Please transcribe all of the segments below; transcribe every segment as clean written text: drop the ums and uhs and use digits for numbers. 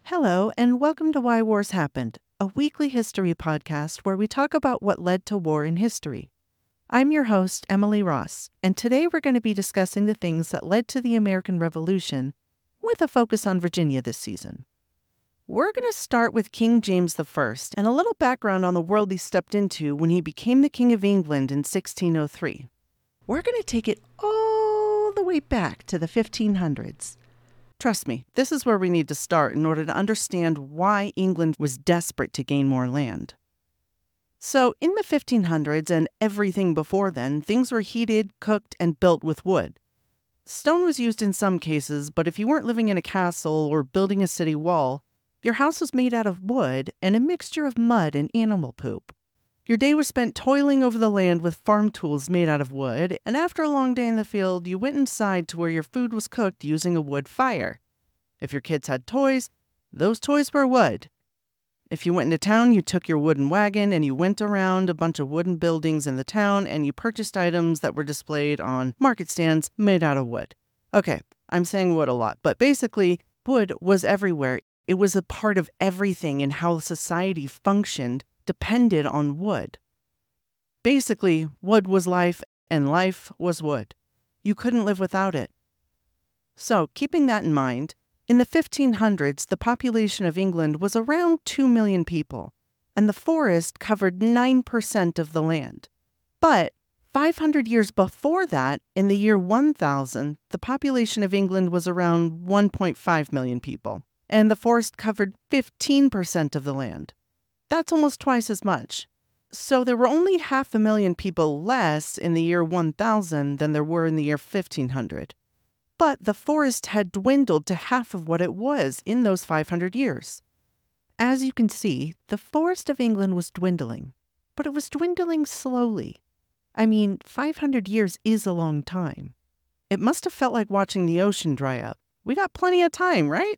Hello, and welcome to Why Wars Happened, a weekly history podcast where we talk about what led to war in history. I'm your host, Emily Ross, and today we're going to be discussing the things that led to the American Revolution with a focus on Virginia this season. We're going to start with King James I and a little background on the world he stepped into when he became the King of England in 1603. We're going to take it all the way back to the 1500s. Trust me, this is where we need to start in order to understand why England was desperate to gain more land. So, in the 1500s and everything before then, things were heated, cooked, and built with wood. Stone was used in some cases, but if you weren't living in a castle or building a city wall, your house was made out of wood and a mixture of mud and animal poop. Your day was spent toiling over the land with farm tools made out of wood, and after a long day in the field, you went inside to where your food was cooked using a wood fire. If your kids had toys, those toys were wood. If you went into town, you took your wooden wagon and you went around a bunch of wooden buildings in the town and you purchased items that were displayed on market stands made out of wood. Okay, I'm saying wood a lot, but basically, wood was everywhere. It was a part of everything, and how society functioned depended on wood. Basically, wood was life and life was wood. You couldn't live without it. So, keeping that in mind, in the 1500s, the population of England was around 2 million people, and the forest covered 9% of the land. But 500 years before that, in the year 1000, the population of England was around 1.5 million people, and the forest covered 15% of the land. That's almost twice as much. So there were only 500,000 people less in the year 1000 than there were in the year 1500. But the forest had dwindled to half of what it was in those 500 years. As you can see, the forest of England was dwindling, but it was dwindling slowly. 500 years is a long time. It must have felt like watching the ocean dry up. We got plenty of time, right?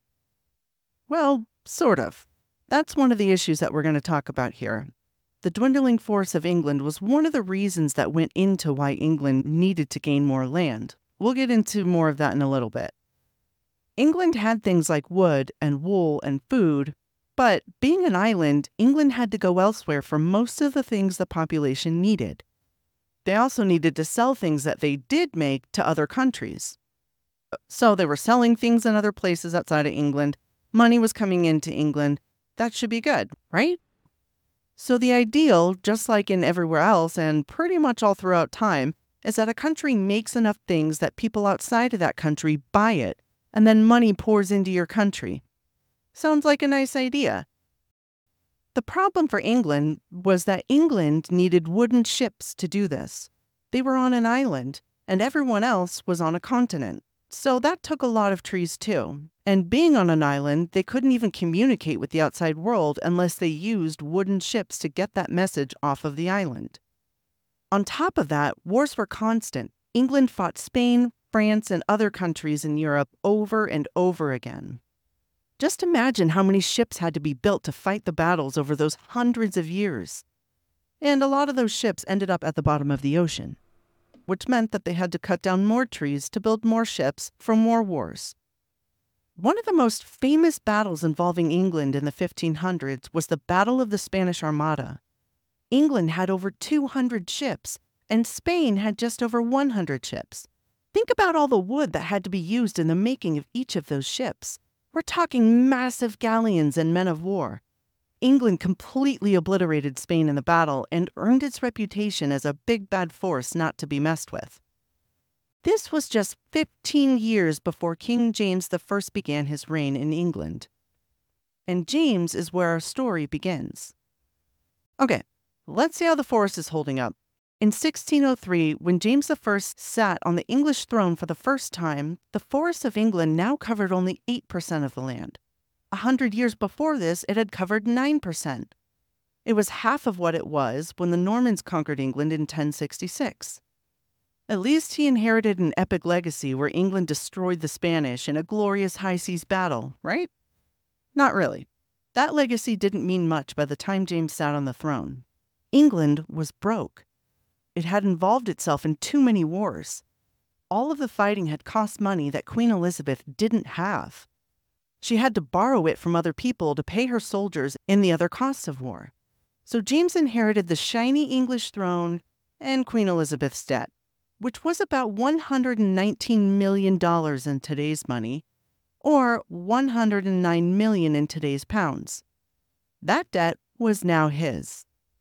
Well, sort of. That's one of the issues that we're going to talk about here. The dwindling force of England was one of the reasons that went into why England needed to gain more land. We'll get into more of that in a little bit. England had things like wood and wool and food, but being an island, England had to go elsewhere for most of the things the population needed. They also needed to sell things that they did make to other countries. So they were selling things in other places outside of England. Money was coming into England. That should be good, right? So the ideal, just like in everywhere else and pretty much all throughout time, is that a country makes enough things that people outside of that country buy it, and then money pours into your country. Sounds like a nice idea. The problem for England was that England needed wooden ships to do this. They were on an island, and everyone else was on a continent. So that took a lot of trees too. And being on an island, they couldn't even communicate with the outside world unless they used wooden ships to get that message off of the island. On top of that, wars were constant. England fought Spain, France, and other countries in Europe over and over again. Just imagine how many ships had to be built to fight the battles over those hundreds of years. And a lot of those ships ended up at the bottom of the ocean, which meant that they had to cut down more trees to build more ships for more wars. One of the most famous battles involving England in the 1500s was the Battle of the Spanish Armada. England had over 200 ships, and Spain had just over 100 ships. Think about all the wood that had to be used in the making of each of those ships. We're talking massive galleons and men of war. England completely obliterated Spain in the battle and earned its reputation as a big bad force not to be messed with. This was just 15 years before King James I began his reign in England. And James is where our story begins. Okay, let's see how the forest is holding up. In 1603, when James I sat on the English throne for the first time, the forests of England now covered only 8% of the land. 100 years before this, it had covered 9%. It was half of what it was when the Normans conquered England in 1066. At least he inherited an epic legacy where England destroyed the Spanish in a glorious high seas battle, right? Not really. That legacy didn't mean much by the time James sat on the throne. England was broke. It had involved itself in too many wars. All of the fighting had cost money that Queen Elizabeth didn't have. She had to borrow it from other people to pay her soldiers and the other costs of war. So James inherited the shiny English throne and Queen Elizabeth's debt, which was about $119 million in today's money, or $109 million in today's pounds. That debt was now his.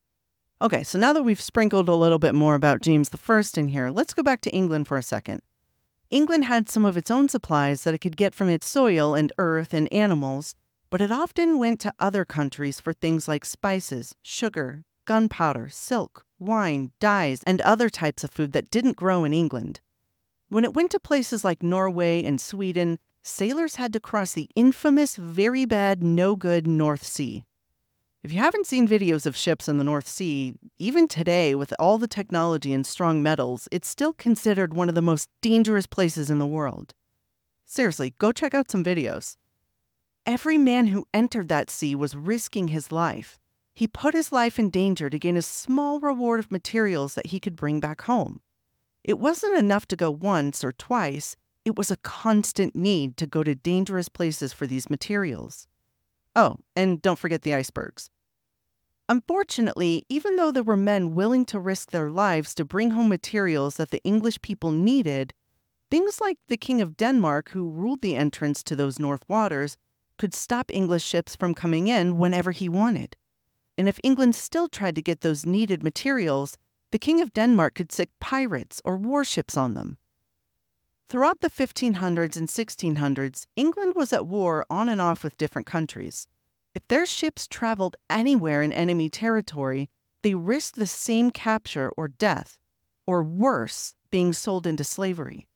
Okay, so now that we've sprinkled a little bit more about James I in here, let's go back to England for a second. England had some of its own supplies that it could get from its soil and earth and animals, but it often went to other countries for things like spices, sugar, gunpowder, silk, wine, dyes, and other types of food that didn't grow in England. When it went to places like Norway and Sweden, sailors had to cross the infamous, very bad, no good North Sea. If you haven't seen videos of ships in the North Sea, even today with all the technology and strong metals, it's still considered one of the most dangerous places in the world. Seriously, go check out some videos. Every man who entered that sea was risking his life. He put his life in danger to gain a small reward of materials that he could bring back home. It wasn't enough to go once or twice, it was a constant need to go to dangerous places for these materials. Oh, and don't forget the icebergs. Unfortunately, even though there were men willing to risk their lives to bring home materials that the English people needed, things like the King of Denmark, who ruled the entrance to those North Waters, could stop English ships from coming in whenever he wanted. And if England still tried to get those needed materials, the King of Denmark could sick pirates or warships on them. Throughout the 1500s and 1600s, England was at war on and off with different countries. If their ships traveled anywhere in enemy territory, they risked the same capture or death, or worse, being sold into slavery.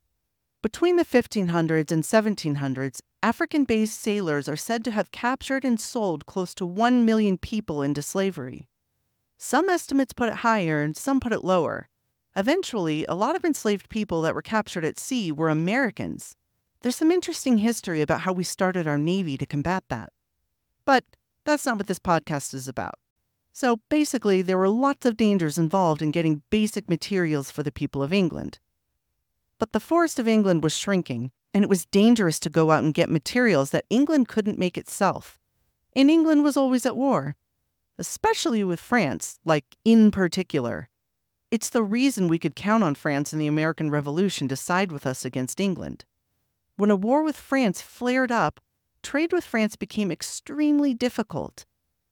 Between the 1500s and 1700s, African-based sailors are said to have captured and sold close to 1 million people into slavery. Some estimates put it higher and some put it lower. Eventually, a lot of enslaved people that were captured at sea were Americans. There's some interesting history about how we started our Navy to combat that. But that's not what this podcast is about. So basically, there were lots of dangers involved in getting basic materials for the people of England. But the forest of England was shrinking, and it was dangerous to go out and get materials that England couldn't make itself. And England was always at war, especially with France, like in particular. It's the reason we could count on France in the American Revolution to side with us against England. When a war with France flared up, trade with France became extremely difficult.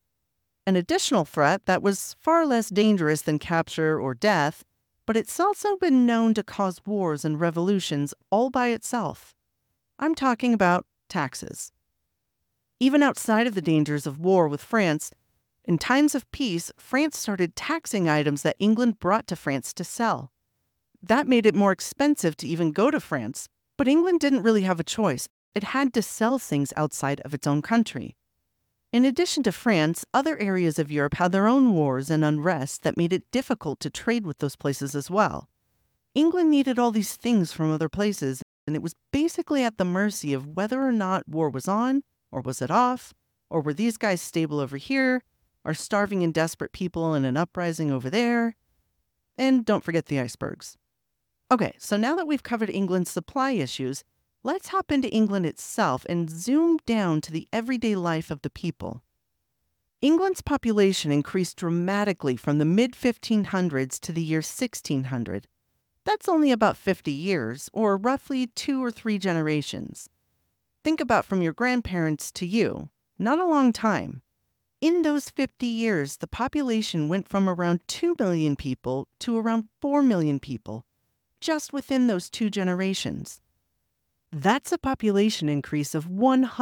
An additional threat that was far less dangerous than capture or death, but it's also been known to cause wars and revolutions all by itself. I'm talking about taxes. Even outside of the dangers of war with France, in times of peace, France started taxing items that England brought to France to sell. That made it more expensive to even go to France, but England didn't really have a choice. It had to sell things outside of its own country. In addition to France, other areas of Europe had their own wars and unrest that made it difficult to trade with those places as well. England needed all these things from other places, and it was basically at the mercy of whether or not war was on, or was it off, or were these guys stable over here, or starving and desperate people in an uprising over there. And don't forget the icebergs. Okay, so now that we've covered England's supply issues, let's hop into England itself and zoom down to the everyday life of the people. England's population increased dramatically from the mid-1500s to the year 1600. That's only about 50 years, or roughly 2 or 3 generations. Think about from your grandparents to you, not a long time. In those 50 years, the population went from around 2 million people to around 4 million people, just within those 2 generations. That's a population increase of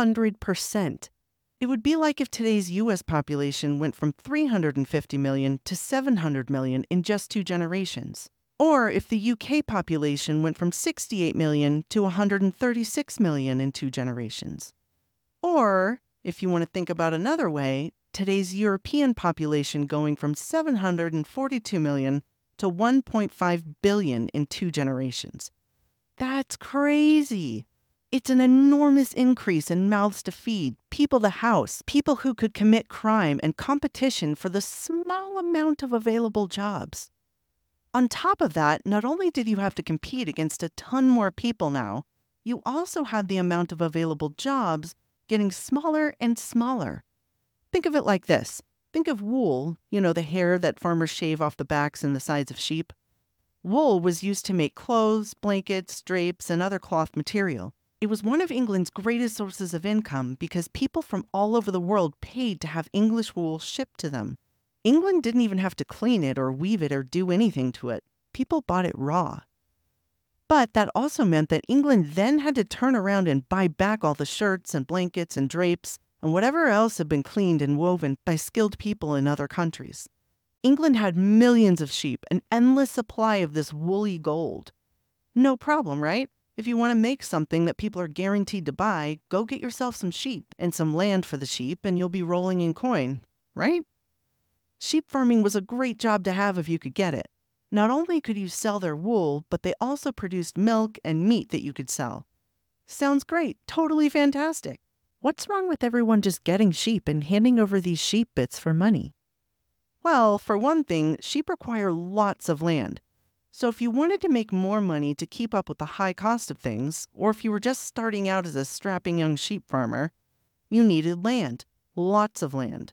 100%. It would be like if today's U.S. population went from 350 million to 700 million in just 2 generations. Or if the UK population went from 68 million to 136 million in 2 generations. Or, if you want to think about another way, today's European population going from 742 million to 1.5 billion in 2 generations. That's crazy. It's an enormous increase in mouths to feed, people to house, people who could commit crime, and competition for the small amount of available jobs. On top of that, not only did you have to compete against a ton more people now, you also had the amount of available jobs getting smaller and smaller. Think of it like this. Think of wool, the hair that farmers shave off the backs and the sides of sheep. Wool was used to make clothes, blankets, drapes, and other cloth material. It was one of England's greatest sources of income because people from all over the world paid to have English wool shipped to them. England didn't even have to clean it or weave it or do anything to it. People bought it raw. But that also meant that England then had to turn around and buy back all the shirts and blankets and drapes and whatever else had been cleaned and woven by skilled people in other countries. England had millions of sheep, an endless supply of this woolly gold. No problem, right? If you want to make something that people are guaranteed to buy, go get yourself some sheep and some land for the sheep and you'll be rolling in coin, right? Sheep farming was a great job to have if you could get it. Not only could you sell their wool, but they also produced milk and meat that you could sell. Sounds great, totally fantastic. What's wrong with everyone just getting sheep and handing over these sheep bits for money? Well, for one thing, sheep require lots of land. So if you wanted to make more money to keep up with the high cost of things, or if you were just starting out as a strapping young sheep farmer, you needed land, lots of land.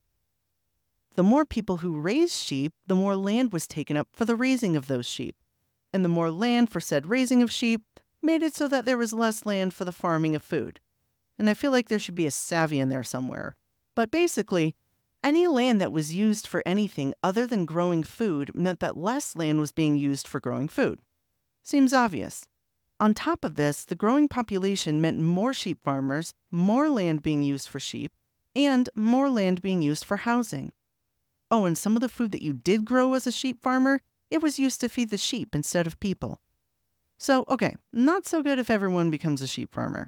The more people who raised sheep, the more land was taken up for the raising of those sheep. And the more land for said raising of sheep made it so that there was less land for the farming of food. And I feel like there should be a savvy in there somewhere. But basically, any land that was used for anything other than growing food meant that less land was being used for growing food. Seems obvious. On top of this, the growing population meant more sheep farmers, more land being used for sheep, and more land being used for housing. Oh, and some of the food that you did grow as a sheep farmer, it was used to feed the sheep instead of people. So, okay, not so good if everyone becomes a sheep farmer.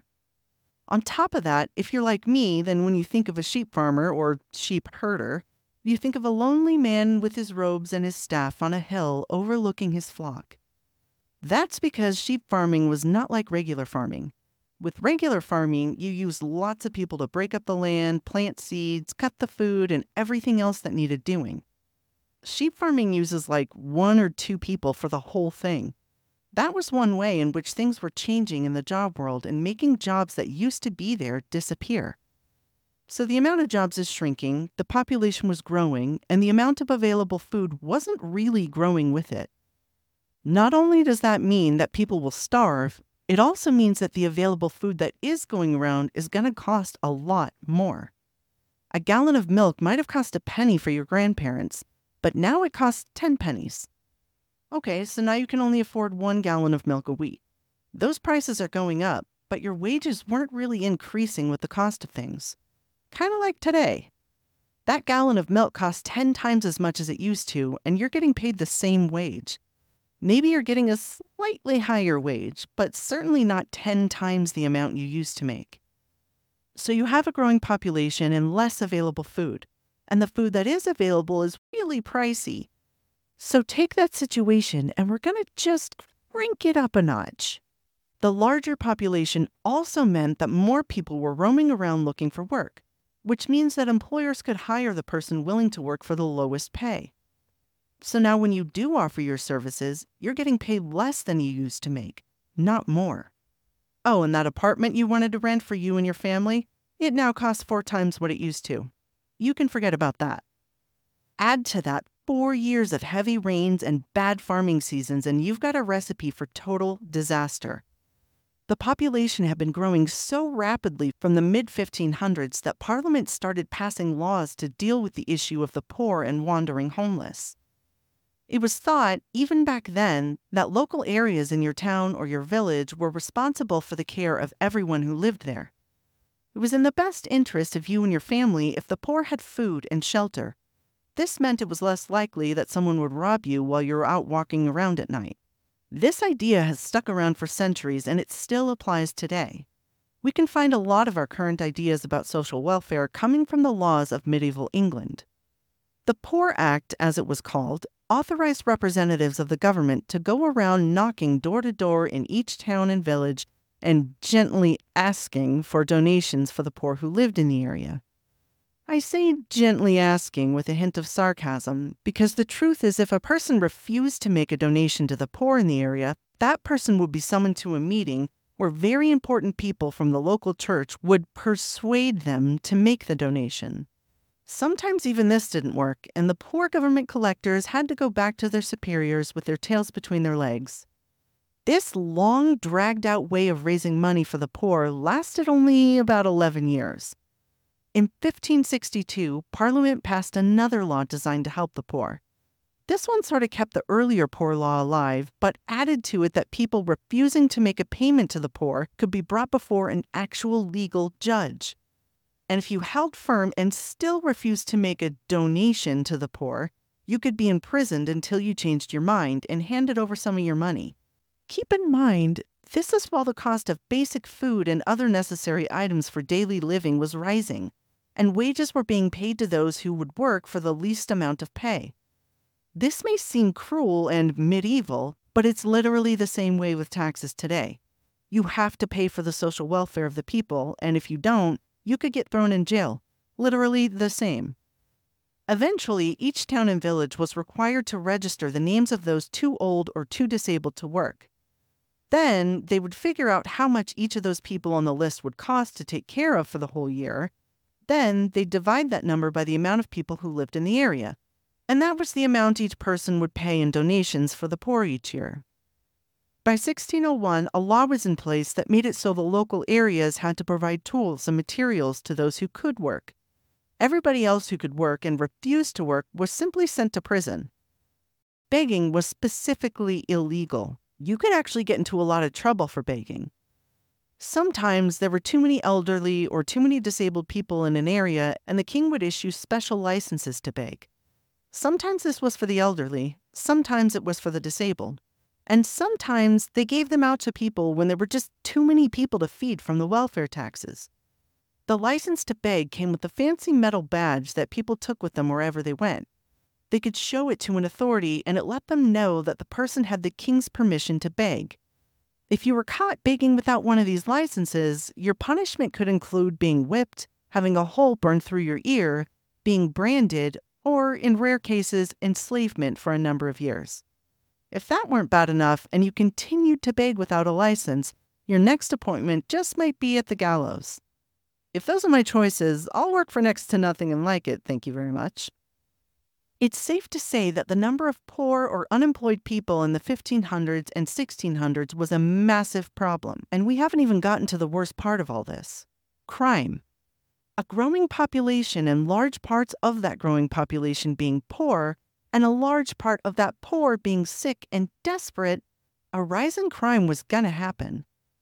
On top of that, if you're like me, then when you think of a sheep farmer or sheep herder, you think of a lonely man with his robes and his staff on a hill overlooking his flock. That's because sheep farming was not like regular farming. With regular farming, you used lots of people to break up the land, plant seeds, cut the food, and everything else that needed doing. Sheep farming uses like 1 or 2 people for the whole thing. That was one way in which things were changing in the job world and making jobs that used to be there disappear. So the amount of jobs is shrinking, the population was growing, and the amount of available food wasn't really growing with it. Not only does that mean that people will starve, it also means that the available food that is going around is going to cost a lot more. A gallon of milk might have cost a penny for your grandparents, but now it costs 10 pennies. Okay, so now you can only afford 1 gallon of milk a week. Those prices are going up, but your wages weren't really increasing with the cost of things. Kind of like today. That gallon of milk costs 10 times as much as it used to, and you're getting paid the same wage. Maybe you're getting a slightly higher wage, but certainly not 10 times the amount you used to make. So you have a growing population and less available food, and the food that is available is really pricey. So take that situation and we're going to just crank it up a notch. The larger population also meant that more people were roaming around looking for work, which means that employers could hire the person willing to work for the lowest pay. So now when you do offer your services, you're getting paid less than you used to make, not more. Oh, and that apartment you wanted to rent for you and your family, it now costs 4 times what it used to. You can forget about that. Add to that 4 years of heavy rains and bad farming seasons, and you've got a recipe for total disaster. The population had been growing so rapidly from the mid-1500s that Parliament started passing laws to deal with the issue of the poor and wandering homeless. It was thought, even back then, that local areas in your town or your village were responsible for the care of everyone who lived there. It was in the best interest of you and your family if the poor had food and shelter. This meant it was less likely that someone would rob you while you're out walking around at night. This idea has stuck around for centuries and it still applies today. We can find a lot of our current ideas about social welfare coming from the laws of medieval England. The Poor Act, as it was called, authorized representatives of the government to go around knocking door to door in each town and village and gently asking for donations for the poor who lived in the area. I say gently asking with a hint of sarcasm because the truth is if a person refused to make a donation to the poor in the area, that person would be summoned to a meeting where very important people from the local church would persuade them to make the donation. Sometimes even this didn't work, and the poor government collectors had to go back to their superiors with their tails between their legs. This long, dragged-out way of raising money for the poor lasted only about 11 years. In 1562, Parliament passed another law designed to help the poor. This one sort of kept the earlier poor law alive, but added to it that people refusing to make a payment to the poor could be brought before an actual legal judge. And if you held firm and still refused to make a donation to the poor, you could be imprisoned until you changed your mind and handed over some of your money. Keep in mind, this is while the cost of basic food and other necessary items for daily living was rising, and wages were being paid to those who would work for the least amount of pay. This may seem cruel and medieval, but it's literally the same way with taxes today. You have to pay for the social welfare of the people, and if you don't, you could get thrown in jail. Literally the same. Eventually, each town and village was required to register the names of those too old or too disabled to work. Then, they would figure out how much each of those people on the list would cost to take care of for the whole year. Then, they'd divide that number by the amount of people who lived in the area. And that was the amount each person would pay in donations for the poor each year. By 1601, a law was in place that made it so the local areas had to provide tools and materials to those who could work. Everybody else who could work and refused to work was simply sent to prison. Begging was specifically illegal. You could actually get into a lot of trouble for begging. Sometimes there were too many elderly or too many disabled people in an area, and the king would issue special licenses to beg. Sometimes this was for the elderly, sometimes it was for the disabled. And sometimes they gave them out to people when there were just too many people to feed from the welfare taxes. The license to beg came with a fancy metal badge that people took with them wherever they went. They could show it to an authority, and it let them know that the person had the king's permission to beg. If you were caught begging without one of these licenses, your punishment could include being whipped, having a hole burned through your ear, being branded, or, in rare cases, enslavement for a number of years. If that weren't bad enough and you continued to beg without a license, your next appointment just might be at the gallows. If those are my choices, I'll work for next to nothing and like it, thank you very much. It's safe to say that the number of poor or unemployed people in the 1500s and 1600s was a massive problem, and we haven't even gotten to the worst part of all this: crime. A growing population and large parts of that growing population being poor, and a large part of that poor being sick and desperate, a rise in crime was gonna happen.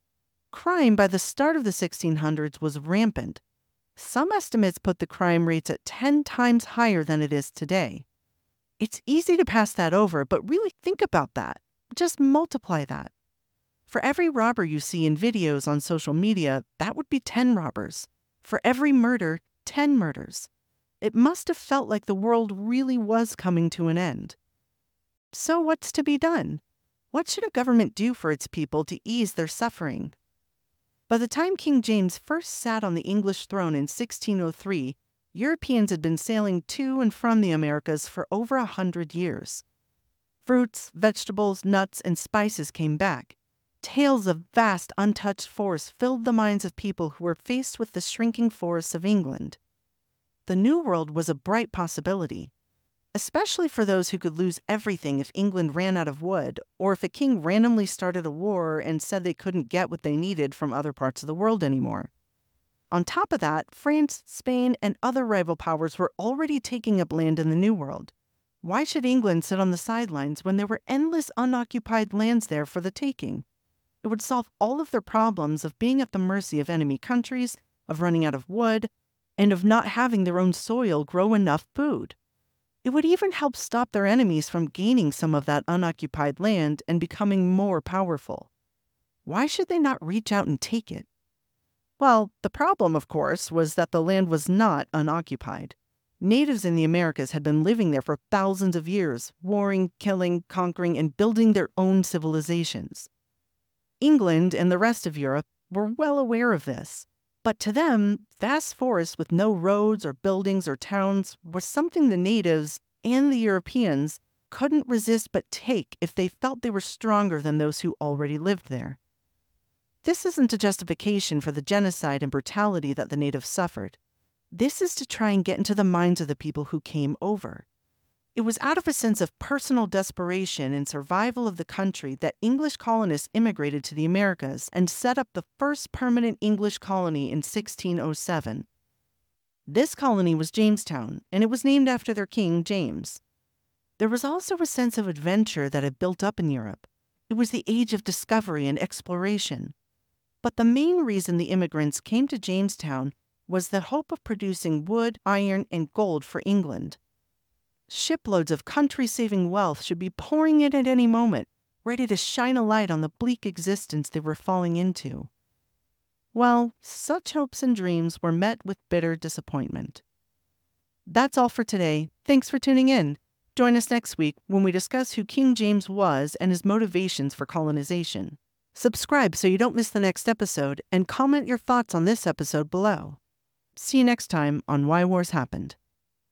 Crime by the start of the 1600s was rampant. Some estimates put the crime rates at 10 times higher than it is today. It's easy to pass that over, but really think about that. Just multiply that. For every robber you see in videos on social media, that would be 10 robbers. For every murder, 10 murders. It must have felt like the world really was coming to an end. So what's to be done? What should a government do for its people to ease their suffering? By the time King James first sat on the English throne in 1603, Europeans had been sailing to and from the Americas for over 100 years. Fruits, vegetables, nuts, and spices came back. Tales of vast, untouched forests filled the minds of people who were faced with the shrinking forests of England. The New World was a bright possibility, especially for those who could lose everything if England ran out of wood, or if a king randomly started a war and said they couldn't get what they needed from other parts of the world anymore. On top of that, France, Spain, and other rival powers were already taking up land in the New World. Why should England sit on the sidelines when there were endless unoccupied lands there for the taking? It would solve all of their problems of being at the mercy of enemy countries, of running out of wood, and of not having their own soil grow enough food. It would even help stop their enemies from gaining some of that unoccupied land and becoming more powerful. Why should they not reach out and take it? Well, the problem, of course, was that the land was not unoccupied. Natives in the Americas had been living there for thousands of years, warring, killing, conquering, and building their own civilizations. England and the rest of Europe were well aware of this. But to them, vast forests with no roads or buildings or towns was something the natives and the Europeans couldn't resist but take if they felt they were stronger than those who already lived there. This isn't a justification for the genocide and brutality that the natives suffered. This is to try and get into the minds of the people who came over. It was out of a sense of personal desperation and survival of the country that English colonists immigrated to the Americas and set up the first permanent English colony in 1607. This colony was Jamestown, and it was named after their king, James. There was also a sense of adventure that had built up in Europe. It was the age of discovery and exploration. But the main reason the immigrants came to Jamestown was the hope of producing wood, iron, and gold for England. Shiploads of country-saving wealth should be pouring in at any moment, ready to shine a light on the bleak existence they were falling into. Well, such hopes and dreams were met with bitter disappointment. That's all for today. Thanks for tuning in. Join us next week when we discuss who King James was and his motivations for colonization. Subscribe so you don't miss the next episode, and comment your thoughts on this episode below. See you next time on Why Wars Happened.